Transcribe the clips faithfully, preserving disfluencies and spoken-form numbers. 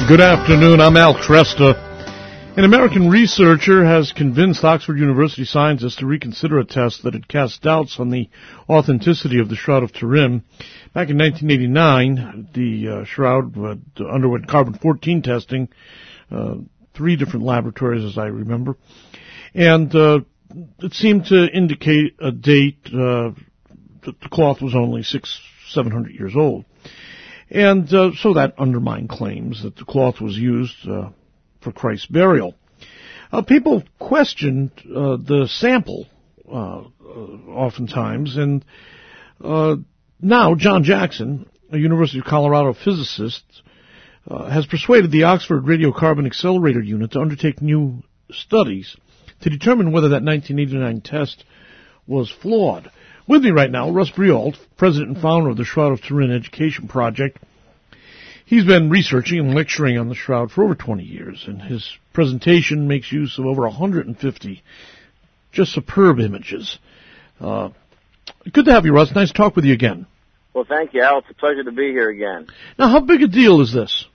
Good afternoon, I'm Al Tresta. An American researcher has convinced Oxford University scientists to reconsider a test that had cast doubts on the authenticity of the Shroud of Turin. Back in nineteen eighty-nine, the uh, Shroud uh, underwent carbon fourteen testing, uh, three different laboratories as I remember, and uh, it seemed to indicate a date uh, that the cloth was only six, seven hundred years old. And uh, so that undermined claims that the cloth was used uh, for Christ's burial. Uh, people questioned uh, the sample uh, uh, oftentimes, and uh, now John Jackson, a University of Colorado physicist, uh, has persuaded the Oxford Radiocarbon Accelerator Unit to undertake new studies to determine whether that nineteen eighty-nine test was flawed. With me right now, Russ Briault, president and founder of the Shroud of Turin Education Project. He's been researching and lecturing on the Shroud for over twenty years, and his presentation makes use of over one hundred fifty just superb images. Uh, good to have you, Russ. Nice to talk with you again. Well, thank you, Al. It's a pleasure to be here again. Now, how big a deal is this?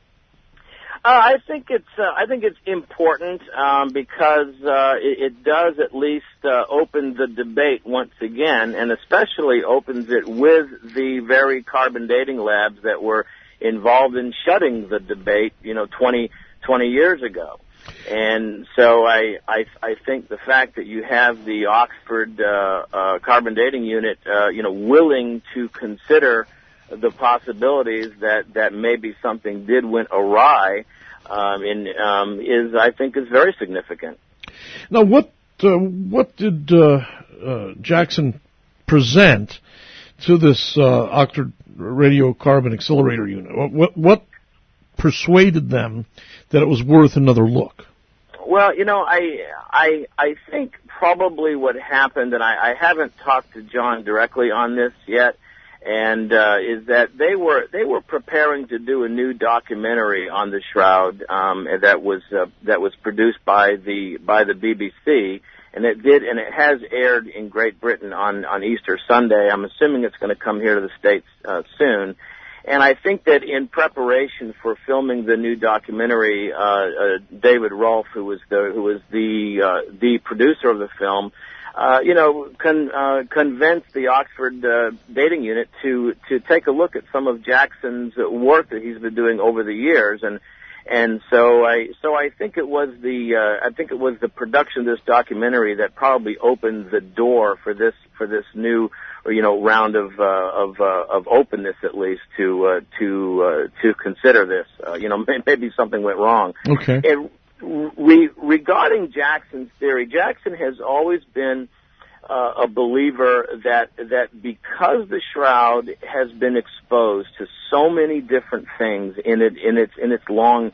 Uh, I think it's uh, I think it's important um, because uh, it, it does at least uh, open the debate once again, and especially opens it with the very carbon dating labs that were involved in shutting the debate, you know, twenty, twenty years ago. And so I, I I think the fact that you have the Oxford uh, uh, carbon dating unit, uh, you know, willing to consider the possibilities that, that maybe something did went awry um, in, um, is, I think, is very significant. Now, what uh, what did uh, uh, Jackson present to this uh, Oxford Radiocarbon Accelerator Unit? What, what what persuaded them that it was worth another look? Well, you know, I I I think probably what happened, and I, I haven't talked to John directly on this yet, and uh, is that they were they were preparing to do a new documentary on the Shroud um, that was uh, that was produced by the by the B B C, and it did and it has aired in Great Britain on on Easter Sunday. I'm assuming it's going to come here to the States uh, soon. And I think that in preparation for filming the new documentary, uh, uh, David Rolfe, who was the who was the uh, the producer of the film, uh, you know, con, uh, convinced the Oxford uh, dating unit to to take a look at some of Jackson's work that he's been doing over the years, and and so I so I think it was the uh, I think it was the production of this documentary that probably opened the door for this for this new, you know, round of uh, of uh, of openness, at least to uh, to uh, to consider this. Uh, you know, maybe something went wrong. Okay. And re- regarding Jackson's theory, Jackson has always been uh, a believer that that because the Shroud has been exposed to so many different things in it in its in its long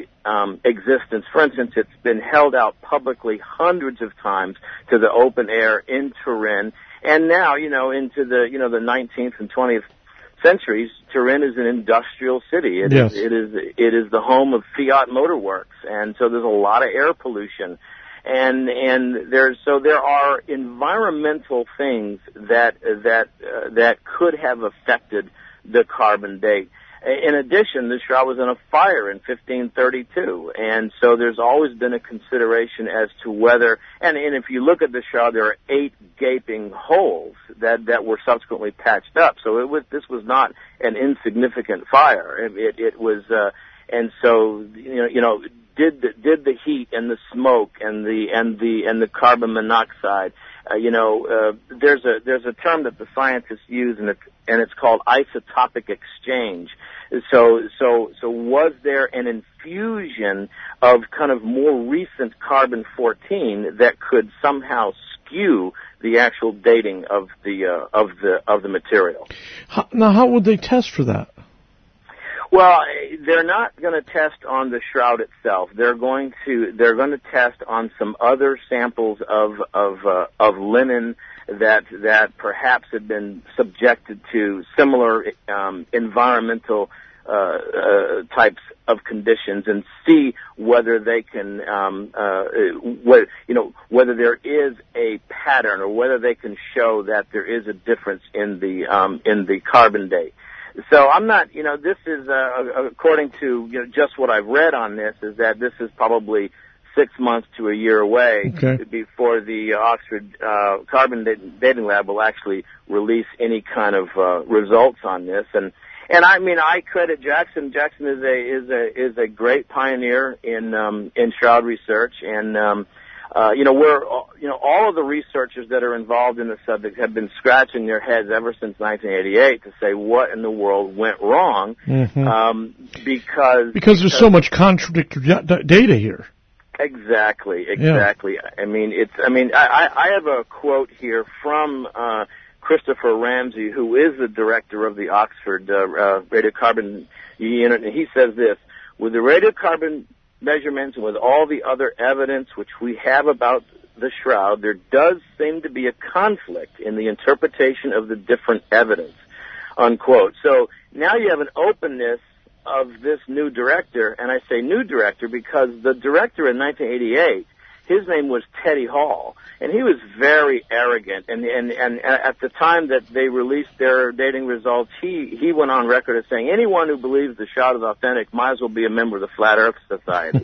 um, existence. For instance, it's been held out publicly hundreds of times to the open air in Turin. And now, you know, into the, you know, the nineteenth and twentieth centuries, Turin is an industrial city. It, yes. is, it is it is the home of Fiat Motor Works, and so there's a lot of air pollution. And and there's so there are environmental things that that uh, that could have affected the carbon date. In addition, the Shroud was in a fire in fifteen thirty-two, and so there's always been a consideration as to whether, and, and if you look at the Shroud, there are eight gaping holes that, that were subsequently patched up. So it was, this was not an insignificant fire. It, it, it was, uh, and so, you know, you know, did the, did the heat and the smoke and the, and the, and the carbon monoxide, uh, you know, uh, there's a, there's a term that the scientists use, and it's, and it's called isotopic exchange. So, so, so was there an infusion of kind of more recent carbon fourteen that could somehow skew the actual dating of the uh, of the of the material? How, now, how would they test for that? Well, they're not going to test on the Shroud itself. They're going to they're going to test on some other samples of of uh, of linen that that perhaps had been subjected to similar um, environmental uh, uh, types of conditions, and see whether they can, um, uh, what, you know, whether there is a pattern, or whether they can show that there is a difference in the um, in the carbon date. so I'm not, you know, this is, uh, according to you know, just what I've read on this, is that this is probably six months to a year away okay. before the Oxford uh, Carbon Dating Lab will actually release any kind of uh, results on this. And and I mean, I credit Jackson. Jackson is a is a is a great pioneer in um, in shroud research, and um, uh, you know, we're you know all of the researchers that are involved in the subject have been scratching their heads ever since nineteen eighty-eight to say what in the world went wrong, mm-hmm. um, because because there's because so much contradictory d- data here. Exactly, exactly. Yeah. I mean, it's. I mean, I, I have a quote here from uh, Christopher Ramsey, who is the director of the Oxford uh, uh, Radiocarbon Unit, and he says this: "With the radiocarbon measurements and with all the other evidence which we have about the shroud, there does seem to be a conflict in the interpretation of the different evidence." Unquote. So now you have an openness of this new director, and I say new director because the director in nineteen eighty-eight, his name was Teddy Hall, and he was very arrogant, and and and at the time that they released their dating results, he he went on record as saying anyone who believes the shroud is authentic might as well be a member of the Flat Earth Society.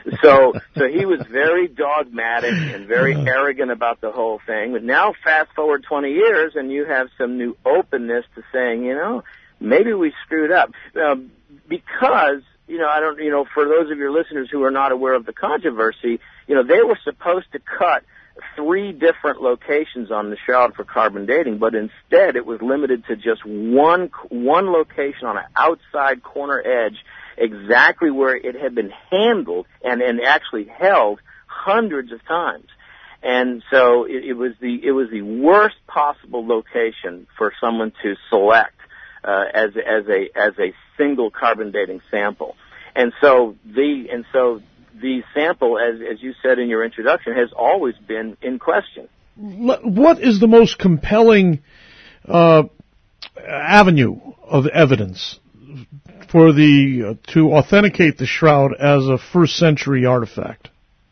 so so he was very dogmatic and very arrogant about the whole thing. But now fast forward twenty years, and you have some new openness to saying, you know, maybe we screwed up. Um, Because, you know, I don't, you know, for those of your listeners who are not aware of the controversy, you know, they were supposed to cut three different locations on the shroud for carbon dating, but instead it was limited to just one, one location on an outside corner edge, exactly where it had been handled and, and actually held hundreds of times. And so it, it was the, it was the worst possible location for someone to select. Uh, as as a as a single carbon dating sample, and so the and so the sample, as as you said in your introduction, has always been in question. What is the most compelling uh, avenue of evidence for the uh, to authenticate the shroud as a first century artifact?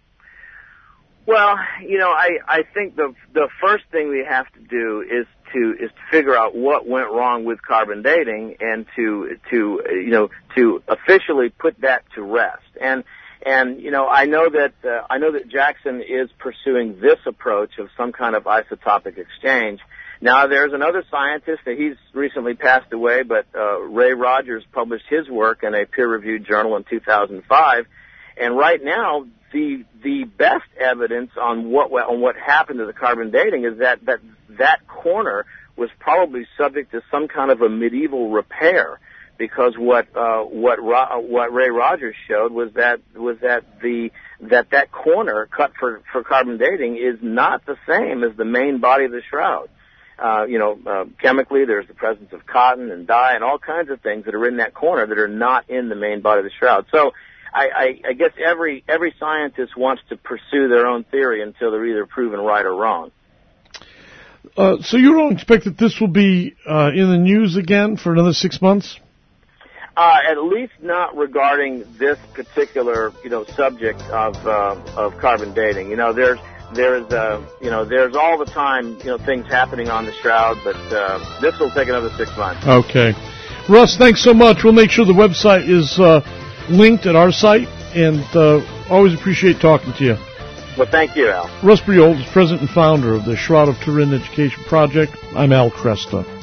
Well, you know, I I think the the first thing we have to do is to is to figure out what went wrong with carbon dating and to to you know to officially put that to rest. And and you know I know that uh, I know that Jackson is pursuing this approach of some kind of isotopic exchange. Now there's another scientist that he's recently passed away, but uh, Ray Rogers published his work in a peer-reviewed journal in two thousand five, and right now the the best evidence on what on what happened to the carbon dating is that that that corner was probably subject to some kind of a medieval repair, because what uh, what Ro- what Ray Rogers showed was that was that the that that corner cut for for carbon dating is not the same as the main body of the shroud. Uh, you know, uh, chemically, there's the presence of cotton and dye and all kinds of things that are in that corner that are not in the main body of the shroud. So I, I, I guess every every scientist wants to pursue their own theory until they're either proven right or wrong. Uh, so you don't expect that this will be uh, in the news again for another six months? Uh, at least not regarding this particular, you know, subject of uh, of carbon dating. You know, there's there's uh, you know there's all the time you know things happening on the shroud, but uh, this will take another six months. Okay, Russ, thanks so much. We'll make sure the website is uh, linked at our site, and uh, always appreciate talking to you. Well, thank you, Al. Russ Briold is president and founder of the Shroud of Turin Education Project. I'm Al Kresta.